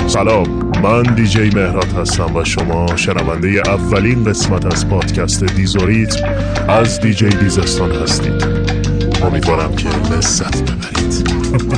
سلام، من دیجی مهراد هستم و شما شنونده اولین قسمت از پادکست دیزوریتم از دیجی دیزستان هستید. امیدوارم که لذت ببرید.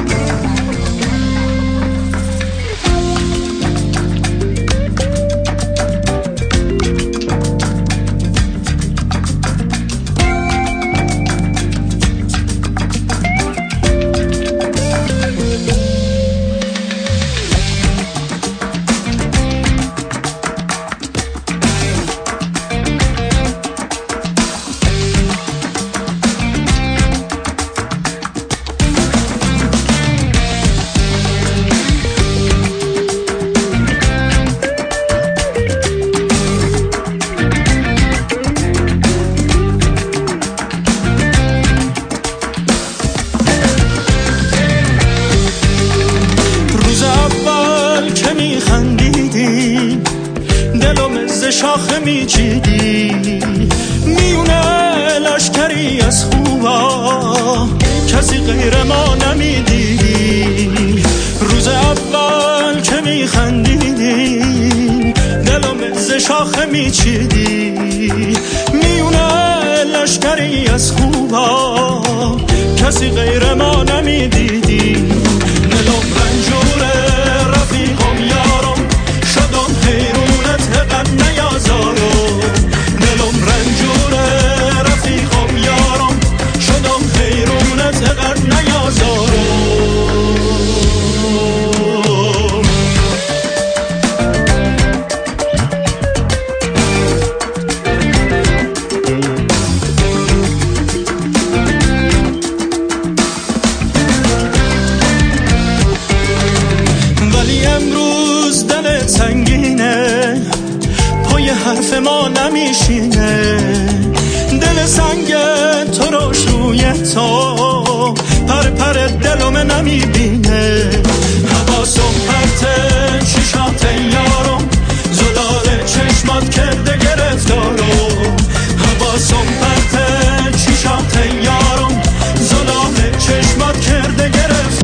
شاخه میچیدی میونه لشکری از خوبا، کسی غیر ما نمیدیدی. روز اول که میخندیدی دلم ز شاخه میچیدی میونه لشکری از خوبا، کسی غیر ما نمیدیدی. دلم رنجوره رفیقم یارم شدم حیرونت غم نیازارم. دلم رنجوره رفیقم یارم شدم حیرونت غم نیازارم. ولی امروز دل سنگینه پای حرف ما نمیشینه. دل سنگ تو روش روی تو پر پر دلم نمیبینه. حواسم پرته چشات یارم زلال چشمات کرده گرفتارم. حواسم پرته چشات یارم زلال چشمات کرده گرفتارم.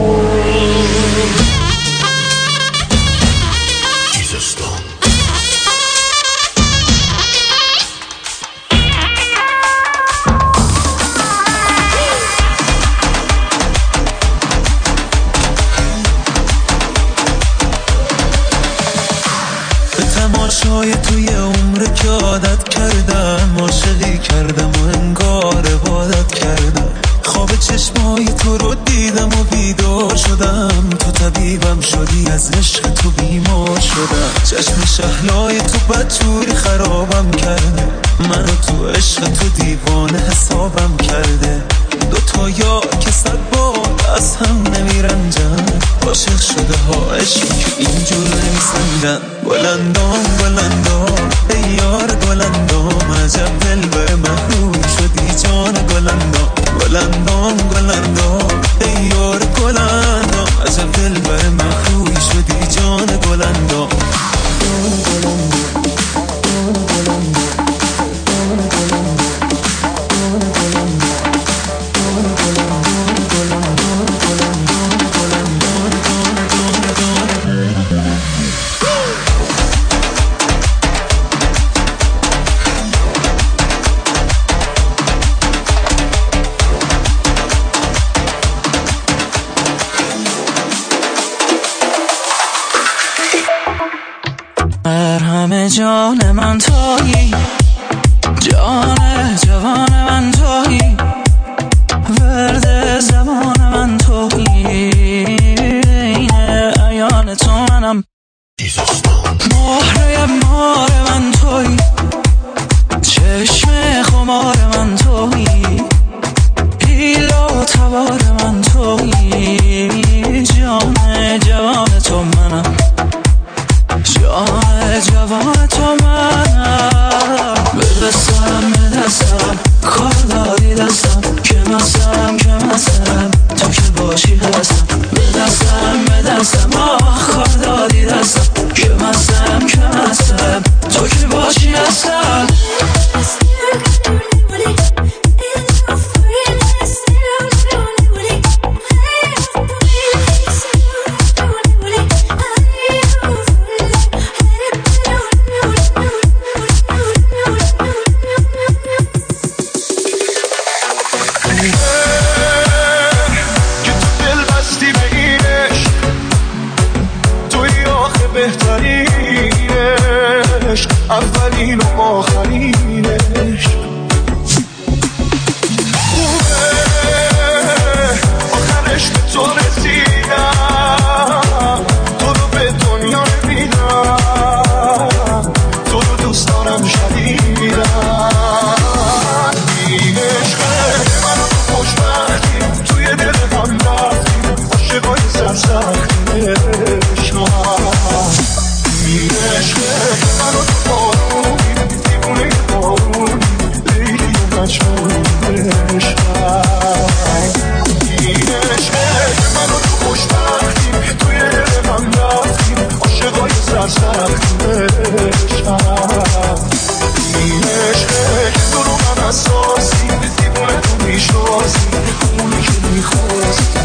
تماشای توی عمر که عادت کردم، عاشقی کردم و انگار عبادت کردم. خواب چشمای تو رو دیدم و بیدار شدم، تو طبیبم شدی از عشق تو بیمار شدم. چشم شهلای تو بدجوری خرابم کرده، منو تو عشق تو دیوانه حسابم کرده. دوتا یار که صد بار از هم نمیرنجن، عاشق شده ها عشق که اینجور نمیسنجن. بلندام بلندام ای یار بلندام، عجب دل بر محروم شدی جان بلندام. بلندام بلندام ای یار بلندام، عجب دل بر محروم شدی جان بلندام. مرهم جان من تویی، جان جوان من تویی، ورد زمان من تویی، این عیان تو منم، مهره مار من تویی، چشم خمار من تویی، حیل و تبار من تویی، جان جوان تو منم، جان جوان تو منم. به دستم کار داری دستم، که مسم تو که باشی هستم. به دستم کار داری دستم، که مسم تو که باشی هستم. بهترینش، اولین و آخرینش. خوبه آخرش به تو رسیدم، تو رو به دنیا نمیدم، تو رو دوست دارم شدیدم. این عشقه منو تو خوشبختی توی دل هم رفتیم، عاشقای سرسختیش. این عشقه منو تو بارونی دیوونه بارونی لیلی و مجنون عشقم. این عشقه منو تو خوشبختی توی دل هم رفتیم، عاشقای سرسختیشم. این عشقه تو رو من اساسی دیوونه تو میشناسی، همونی که میخواستی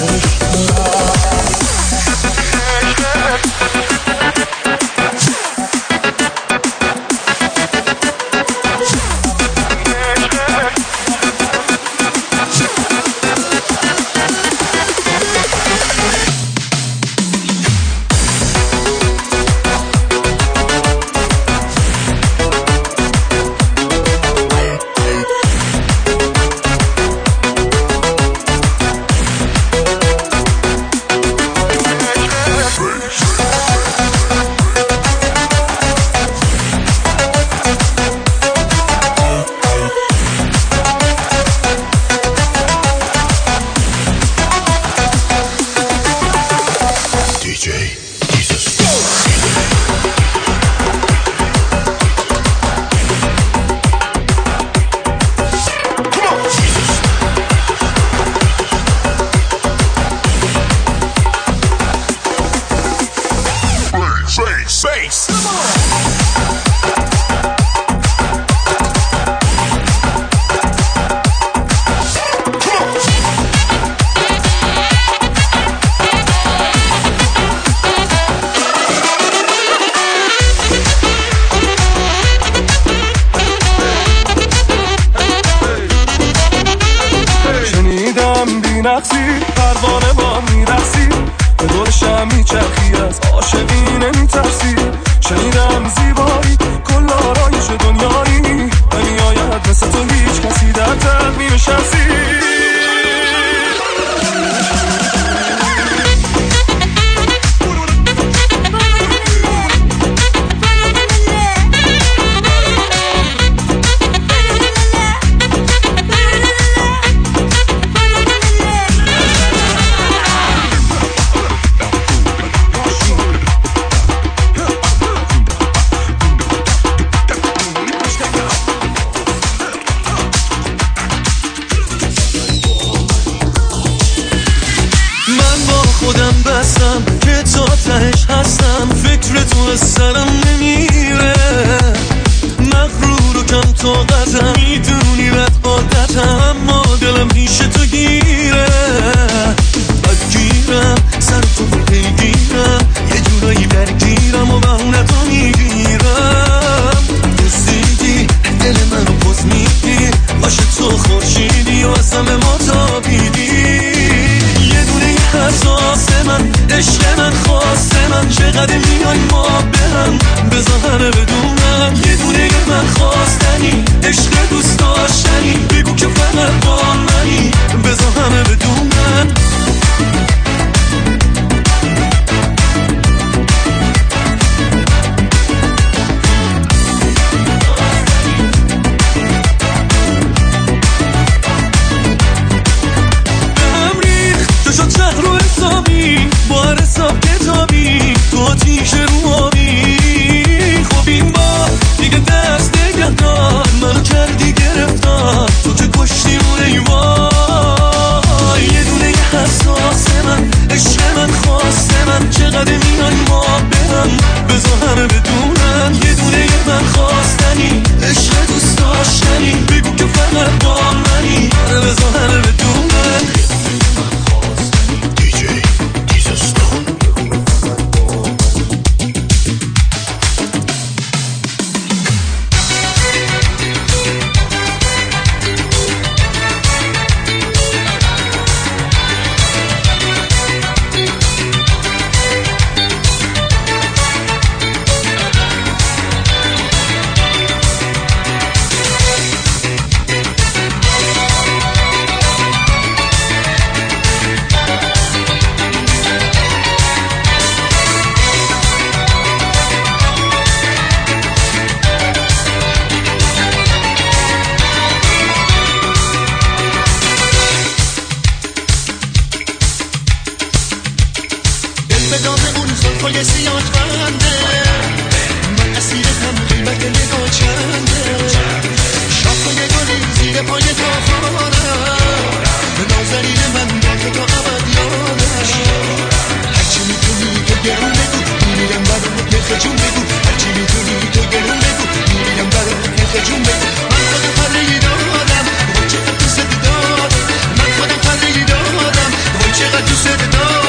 پروانه با میرسی به دور شم میچرخی، از عاشقی نمیترسی. شنیدم زیبایی کل آرایش دنیایی، نمیآید مثل تو هیچ کسی در تن مینشستی. خودم بستم که تا تهش هستم، فکر تو از سرم نمیره. مغرور و کم طاقتم، میدونی بد عادتم، اما دلم پیش تو گیره. بدگیرم سر تو پیگیرم، یه جورایی درگیرم و بهونه تو میگیرم. رسیدی دل منو پوز میدی، باشه تو خورشیدی و از همه ما تابیدی. یه دونه حساس من، عشق من، خواست من، چقدر میای ما به هم، بذار همه بدونم. یه دونه من خواستنی، عشق دوست داشتنی، بگو که فقط با منی، بذار همه بدونم. با هر حساب کتابی تو آتیش رو آبی، خب این گرون بگو میرم برای نرخ جون بگو هرچی میتونی تو گرون بگو میرم برای نرخ جون بگو من خودم خرید آدم وای چقدر دوست دارم من خودم خرید آدم وای چقدر دوست دارم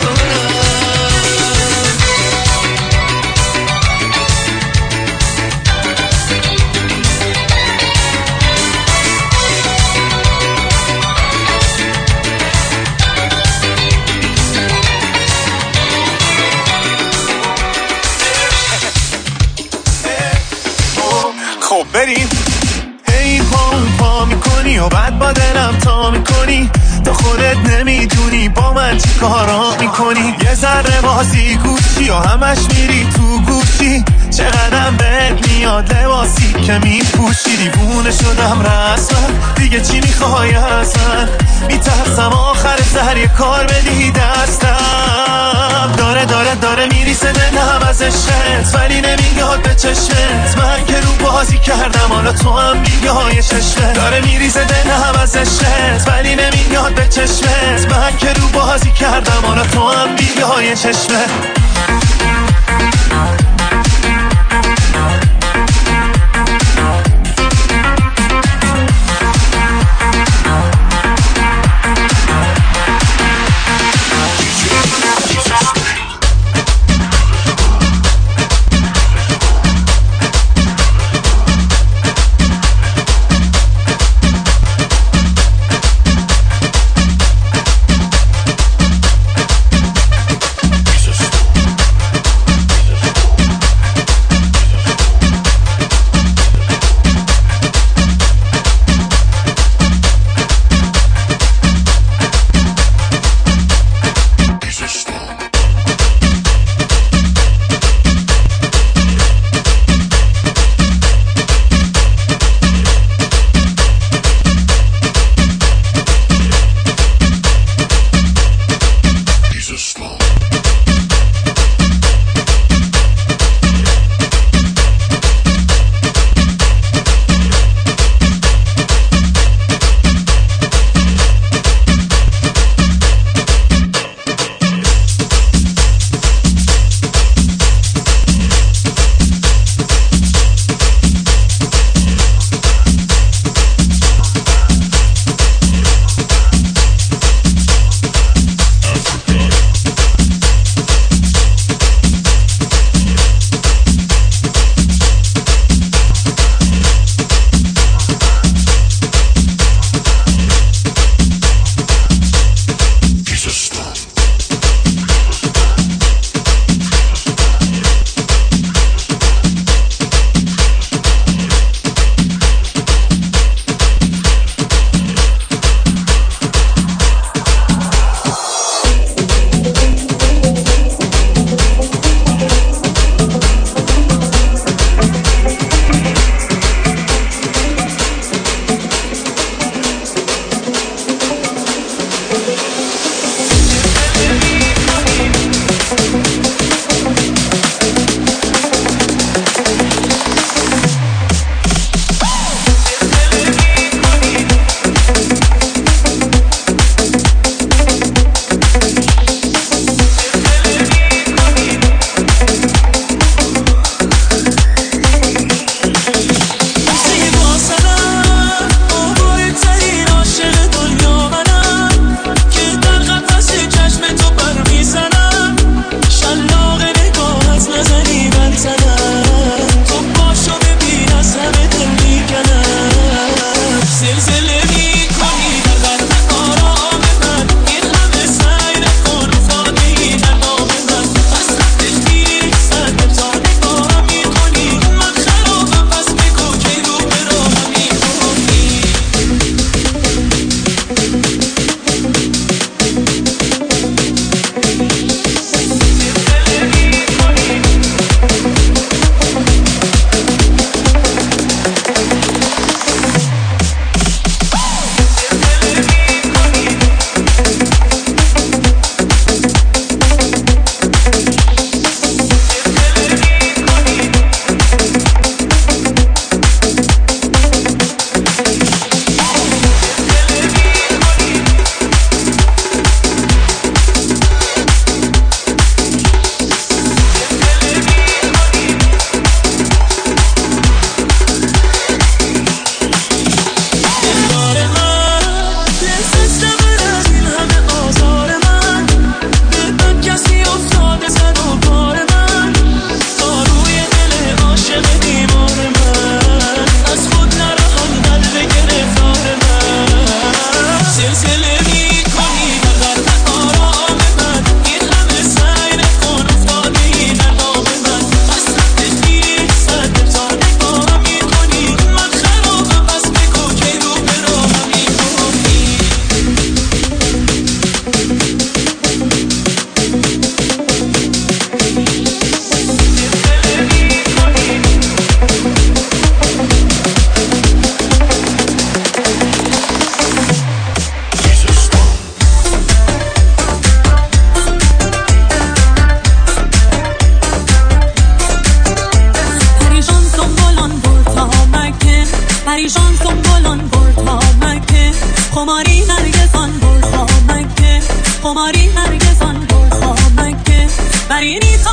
خب بریم هی پا میکنی و بعد با دلم تا میکنی تو خودت نمیدونی با من چی کارا میکنی یه ذره بازی گوشی و همش میری تو گوشی چقدرم بهت میاد لباسی که میپوشی دیوونه شدم رسما دیگه چی میخوای ازن میترسم آخر سر یه کار بدی دستم داره میریسه دلم از عشقت ولی نمیاد به چشمت من که رو بازی کردم حالا تو هم بیای چشمت داره میریسه دلم از عشقت ولی نمیاد به چشمت من که رو بازی کردم حالا تو هم بیای چشمت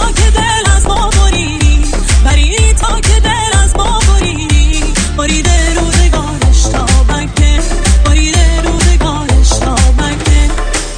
تا که دل از ما بریدی، بریدی تا که دل از ما بریدی، بریده روزگارش تا مکه، بریده روزگارش تا مکه.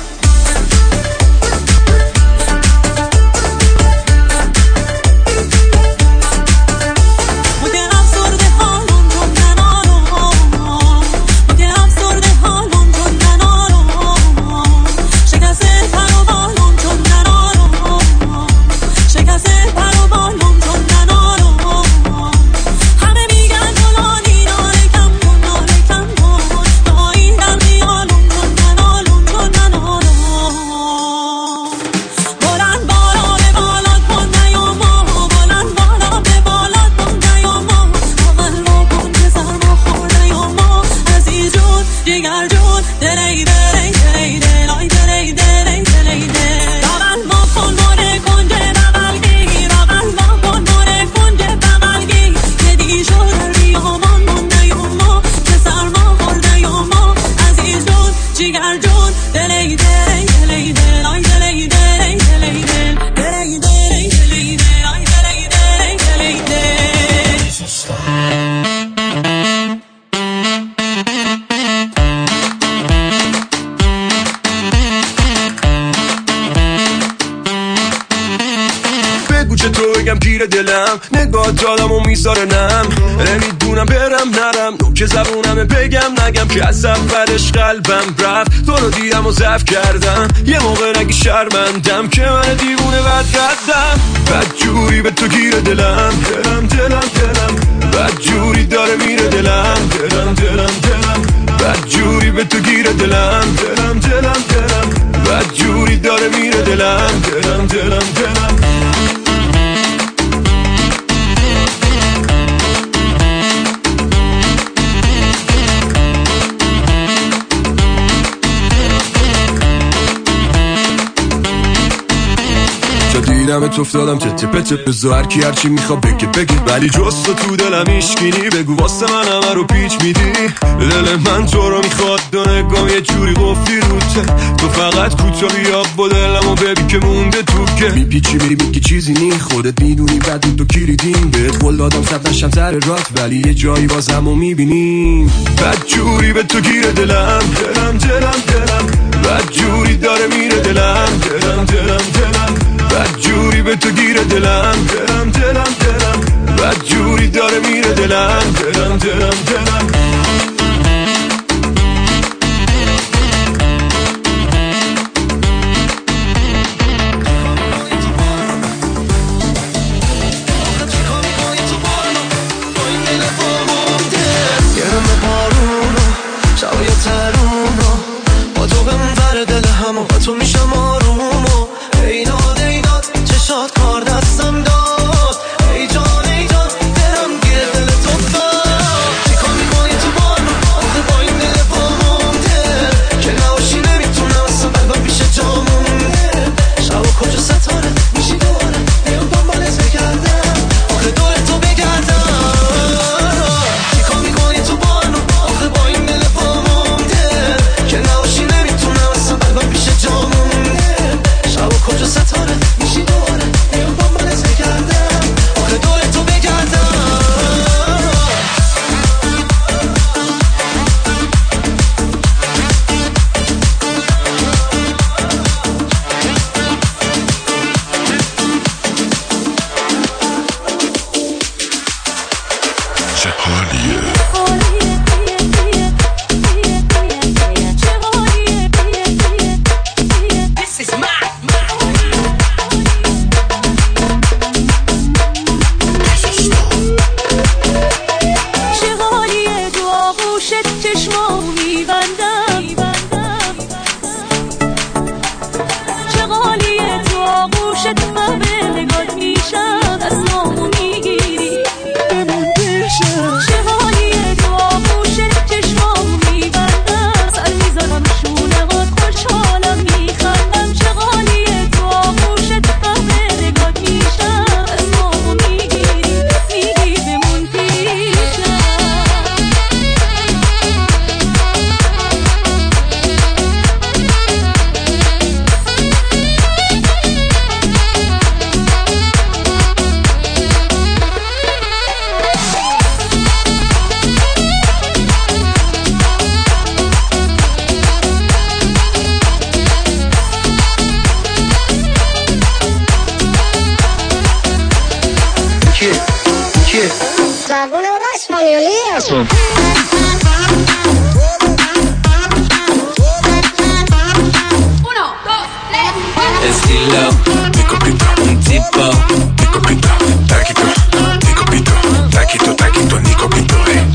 دلم نگاه دادم و میذاره نم، نمیدونم برم نرم، نوک زبونم بگم نگم که از اولش قلبم رفت، تو رو دیدم و ضعف کردم، یه موقع نگی شرمندم که من دیوونه بد ردم، بد جوری به تو گیره دلم، دلم دلم دلم، بد جوری داره میره دلم، دلم دلم دلم، بد جوری به تو گیره دلم، دلم دلم دلم، بد جوری داره میره دلم، دلم دلم دلم. دیدمت افتادم تته پته بزا هرکی هرچی میخواد بگه ولی جز تو دلم ایشگینی، بگو واسه من همه رو پیچ میدی، دل من تو رو میخواد دو نگام یه جوری قفلی روته، تو فقط کوتاه یا با دلم و ببین که مونده تو که میپیچی میری میگی چیزی نی، خودت میدونی بعد تو کلیدین، بهت قول دادم صد نشم سر رات ولی یه جایی بازم رو میبینیم، بد جوری به تو گیره دلم، دلم دلم دلم، بد جوری داره میره دلم، دلم دلم دلم، بد جوری به تو گیره دلم، دلم دلم دلم، بد جوری داره میره دلم، دلم دلم دلم. تو میشم آرومو ای داد ای داد چشات کار دستم داد ای جان دلم گیر دل تو داد چیکار میکنی تو بانو آخه با این دل مونده که نباشی نمیتونم اصلا قلبم پیش جا مونده شب و کجا ستاره میشی دوباره نیام دنبالت بگردم آخه دور تو بگردم چیکار میکنی تو بانو آخه با این دل مونده که نباشی نمیتونم اصلا قلبم پیش جا مونده شب و کجا ستاره میشی دوباره نیام دنبالت بگردم کیه زبون اون اسپانیولی هستم Estilo, mi copito, un tipo, mi copito, taquito, mi copito, taquito, taquito, mi copito,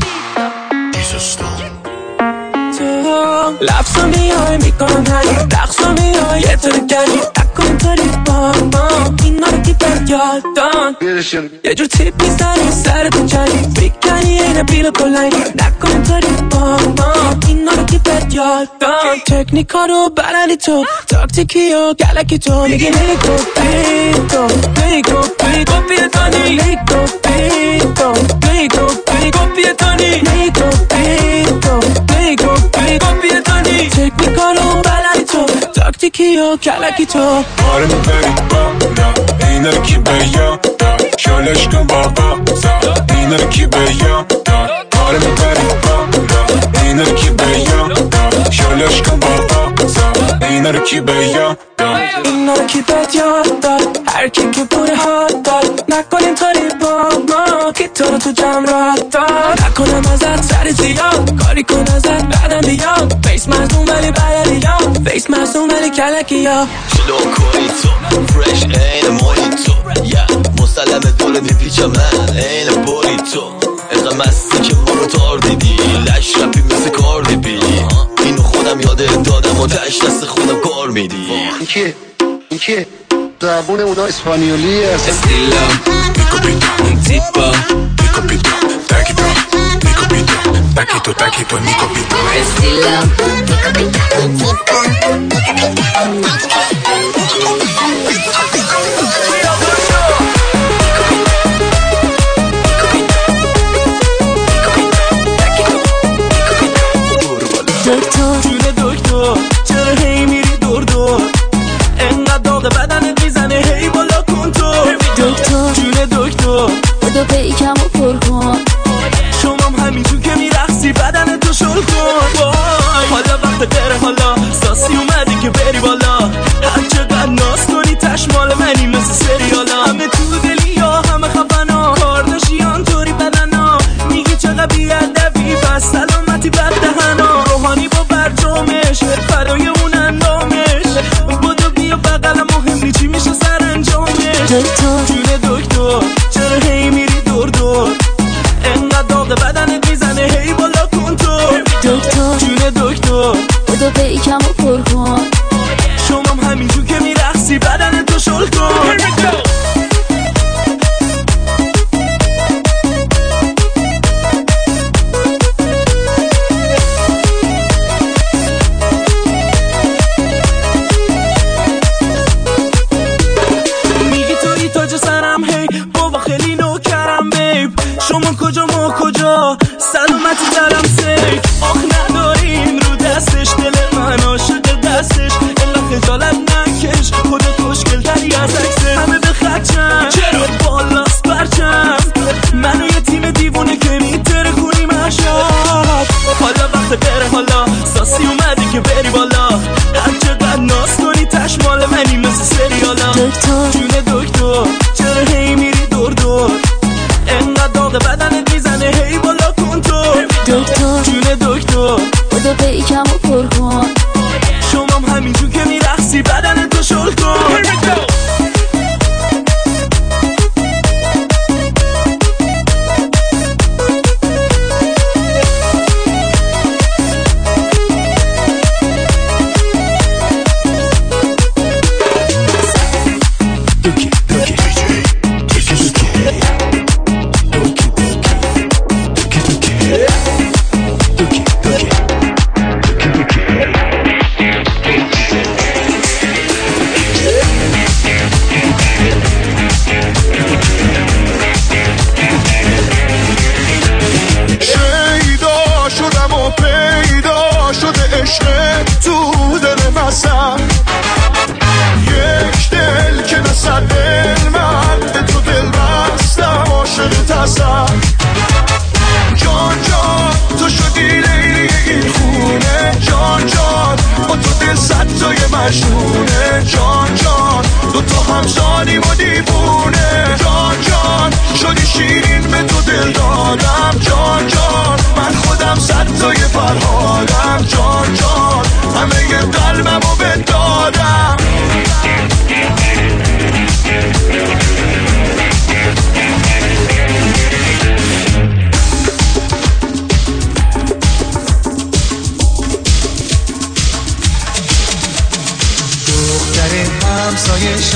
لفظا میای میکنم هنی رقصا میای یه طور کردی نکن طوری با اینا رو دیدن یادان یه جور تیپ میزنی سرتو چنی بیکنی اینه بیل کلنی نکن طوری با اینا رو دیدن یادان تکنیکا رو بلدی تو تاکتیکی و گلکی تو میگی نیکوپیتو نیکوپیتو بیتانی نیکوپیتو نیکوپیتو بیتانی نیکوپیتو نیکوپیتو بیتانی تکنیکا رو بلدی تو تاکتیکی و گلکی تو آره میبری بالا اینا رو کی به یاد داد شالش کن بابا اینا رو کی به یاد داد آره میبری بالا اینا رو کی به یاد داد شالش کن بابا اینا رو کی به یاد داد اینا رو کی به یاد داد هر کی که پوره حال داد نکنیم کاری با ما که تو رو تو جمع را داد نکنم ازت سر زیاد کاری کن ازت بعدم بیاد فیس مزدون ولی بلدیاد فیس مزدون ولی کلکی یا شلو کنی تو فرش این مویتو مسلم دور میپیچم من این بوری تو اینقدر مستی که ما رو تار دیدی لش رپی مثل کاردی بی اینو خودم یاده دادم و تش دست خودم کار میدی این کیه زبون اونا اسپانیولی هست Estilo, mi copito, un tipo mi copito, taquito, mi copito, taquito, taquito, mi copito Estilo, mi copito, un tipo mi دکتر جون دکتر چرا هی میری دور دور انقدر داغ بدنت میزنه هی بالا کن تو دکتر جون دکتر بودو پیکم و پر کن شمام همینجور که میرقصی بدن تو شل کن حالا وقت غیره حالا ساسی اومدی که بری بالا هر چقدر ناز کنی تشمال منی مثل سریالا همه تو دلی یا همه خفنا کارداشیان طوری بدنا میگی چقدر بیادبی پس سلامتی بد دهنا روحانی با برجامش فرای اون اندامش بودو بیا بقلم مهم نی چی میشه سر انجامش دکتر جون دکتر چرا هی میری دور دور انقدر داغ بدنت میزنه هی بالا کن تو دکتر جون دکتر بودو پیکم و پر کن شمام همینجور که میرقصی بدن تو شل کن میگی توی تاج سرم هی بابا خیلی نوکرم بیب شما کجا ما کجا سلامتی درم سیف آخ نداریم رو دستش دل من عاشق دستش الا خجالت نکش خودت خوشگل تری از عکسه همه به خدشم چرا بالاست برچم منو یه تیم دیوونه که میتره کنیم اشاد حالا وقت غیره حالا ساسی اومدی که بری بالا هر چقدر ناز کنی تشمال منی مثل سریالا دکتر جون دکتر چرا هی میری دور دور انقدر داغ بدنت میزنه هی بالا کن تو دکتر جون دکتر بودو پیکم و پر کن شمام همینجور که میرقصی بدن تو شل کن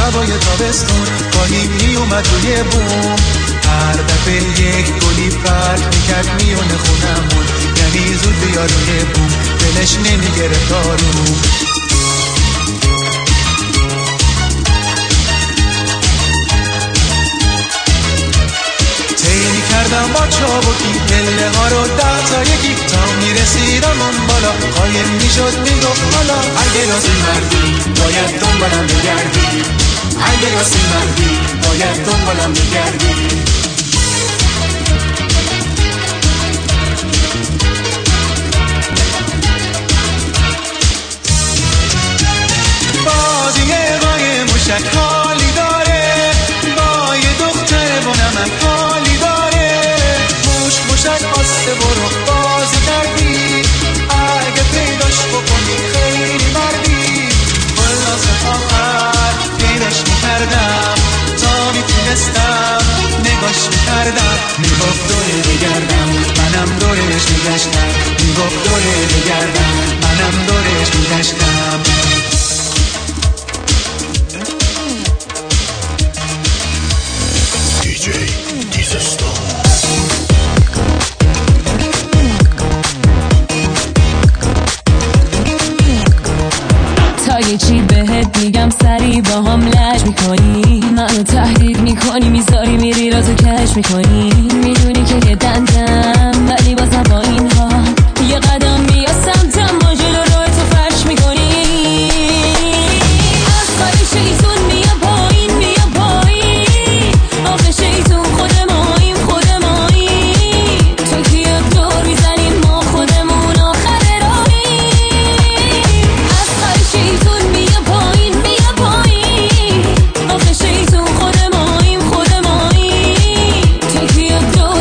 هوای تابستون گاهی می اومد روی بوم، هر دفعه یک گلی فرق میکرد میونه خونمون، یعنی زود بیا روی بوم دلش نمیگرفت آروم. تیمی کردم با چابکی پله ها رو 10 تا یکی تا میرسیدم اون بالا، قایم میشد میگفت حالا اگه راستی مردی باید دنبالم بگردی، اگه راستی مردی باید دنبالم بگردی. بازی قای موشک حالی داره، با یه دختر بونمک حالی داره، موشک آسته برو بازی کردی، اگه پیداش بکنی خیلی مردی. خلاصه آخر پیداش میکردم تا میتونستم نگاش میکردم، میگفت دوره بگردم منم دورش میگشتم، میگفت دوره بگردم منم دورش میگشتم. یه چی بهت میگم سری با هم لج میکنی، منو تهدید میکنی میذاری میری رازو کش میکنی، میدونی که یه دندم ولی بازم با این ها یه قدم بیا سمتم با جلو روی تو فرش میکنی. از خواهی شیطون بیا پایین بیا پایین، آخه شیطون خود ماییم خود ماییم، تو که یک دور میزنیم ما خودمون آخر راهیم. از خواهی شیطون بیا پایین بیا پایین، آخه شیطون خود ماییم خود ماییم، تو که یک دور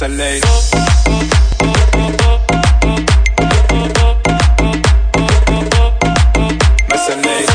مثل لیل مثل لیل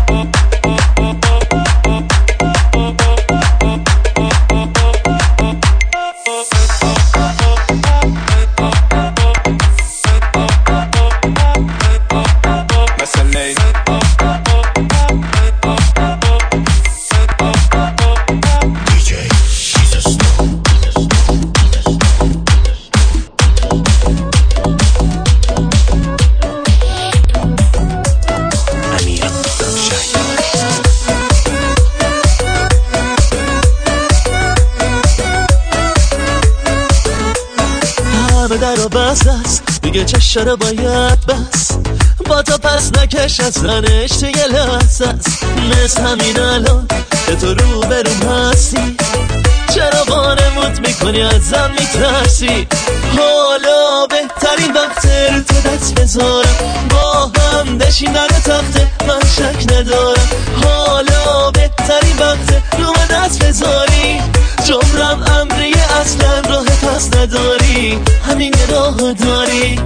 دیگه چشم رو باید بس با تو پس نکش از زنش دیگه لحظه است مثل همین الان که تو رو برون هستی چرا وانمود میکنی ازم میترسی حالا بهترین وقت رو تو دست بذارم با هم بشینن تخته من شک ندارم حالا بهترین وقت رو من دست بذاری جمرم امریه اصلا راه پس نداری همین راه داری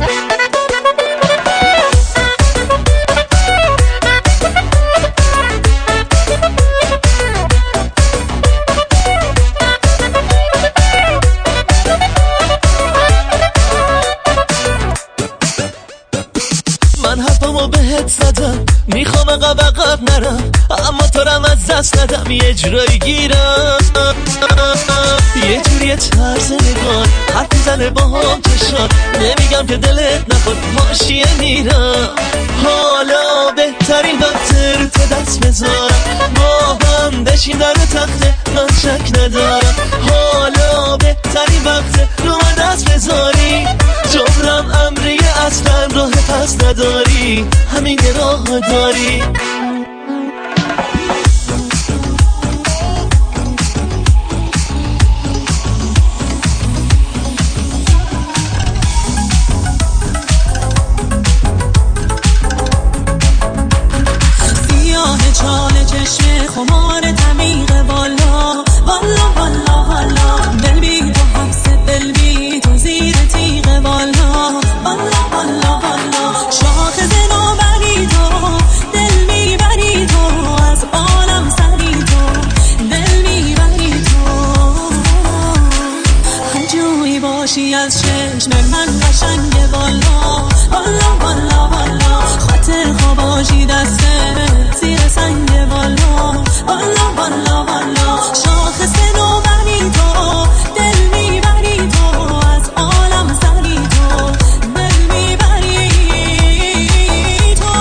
من حرفمو بهت زدم میخوام عقب نرم اما تو رم از دست ندم یه جورایی گیرم یه جوری طرز نگاه حرف میزنه با هم چشات نمیگم که دلت نخواد ماشیه میرم حالا بهترین وقت رو تو دست بذارم با هم بشین در تخته من شک ندارم حالا بهترین وقت رو من دست بذاری جمرم امریه اصلا راه پس نداری همین راه داری چال چشم خمار تمیق والا والا والا والا دل بی تو حبس دل بی تو زیر تیغ والا والا والا والا شاخص نوبری تو دل میبری تو از عالم سری تو دل میبری تو هر جوی باشی از چشم من قشنگ والا والا والا والا خاطر خواباشی دسته زیر سنگ والا والا والا والا شاخص نوبری تو دل میبری تو از عالم سری تو دل میبری تو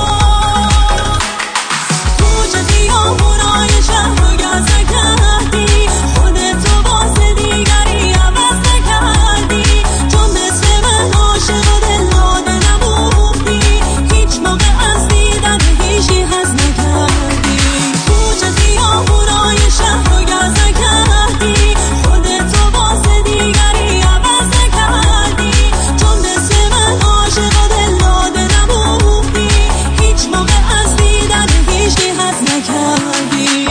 کوچه خیابونای شهر رو گزه کردی خودتو واسه دیگری عوض نکردی چون مثل من عاشق و دل داده نبودی هیچ موقع از دیدن هیچی حس نکردی کوچه خیابونای شهر رو گزه کردی خودتو واسه دیگری عوض نکردی چون مثل من عاشق و دل داده نبودی هیچ موقع از دیدن هیچی حس نکردی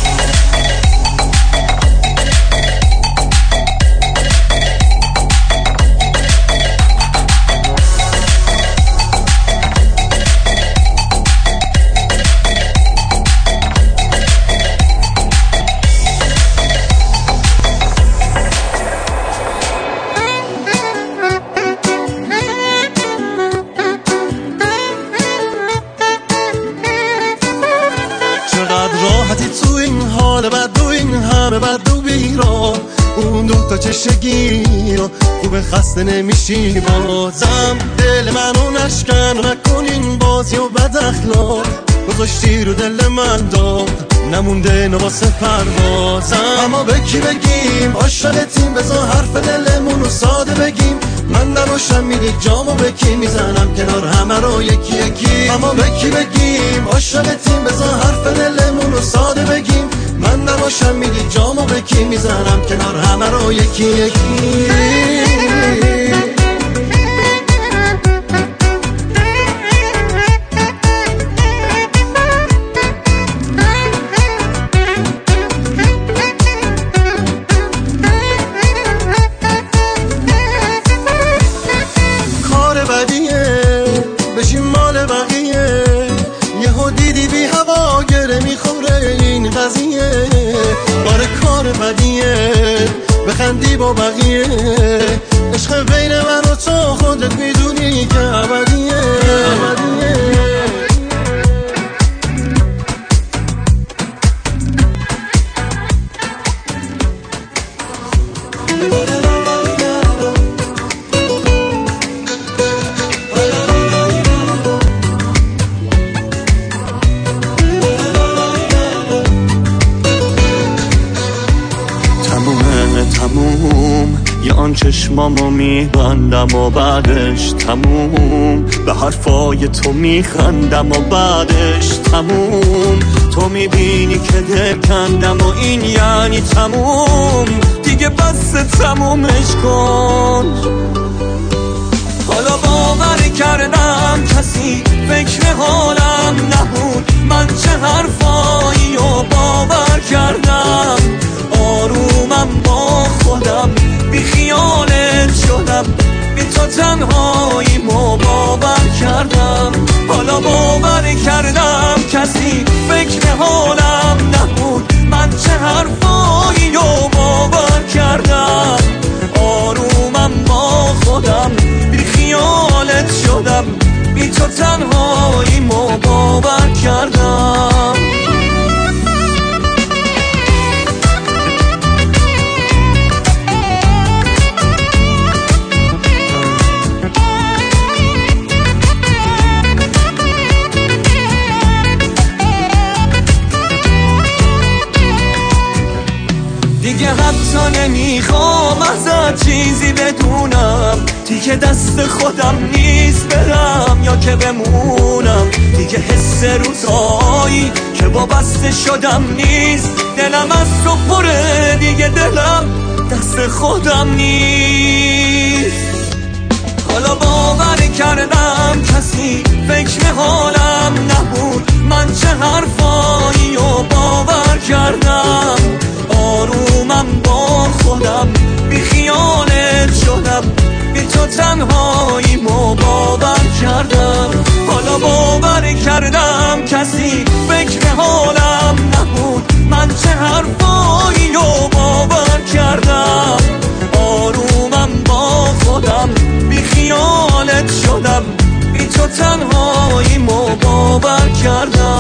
چقدر راحتی تو این حال بد و این همه بد و بیرا اون دوتا چشگی رو خوب خسته نمیشی بازم دل منو نشکن نکن این بازی و بد اخلاق گذاشتی رو دل من داد نمونده نواسه پروازم اما به کی بگیم عاشقتیم بذار حرف دلمونو ساده بگیم من نباشم میری جامو به کی میزنم کنار همه رو یکی یکی اما به کی بگیم عاشقتیم بذار حرف دلمونو ساده بگیم من نباشم میری جامو به کی میزنم کنار همه رو یکی یکی نبودی با بقیه. عشق بین من و تو خودت میدونی که ابدیه. تموم یا آن چشمامو میبندم و بعدش تموم به حرفای تو میخندم و بعدش تموم تو میبینی که دل کندم و این یعنی تموم دیگه بس تمومش کن. حالا باور کردم کسی فکر حالم نبود من چه حرفایی و باور کردم آرومم با خودم بی خیالت شدم بی تو تنهایی باور کردم. حالا باور کردم کسی فکر حالم نبود من چه حرفایی و باور کردم آرومم با خودم بی خیالت شدم بی تو تنهایی باور کردم. دیگه حتی نمیخوام ازت چیزی بدونم دیگه دست خودم نیست برم یا که بمونم دیگه حس روزایی که وابسته شدم نیست دلم از تو پره دیگه دلم دست خودم نیست. حالا باور کردم کسی فکر حالم نبود من چه حرفایی و باور کردم آرومم با خودم بی خیالت شدم بی تو تنهایی باور کردم. حالا باور کردم کسی فکر حالم نبود من چه حرفایی و باور کردم آرومم با خودم بی خیالت شدم بی تو تنهایی باور کردم.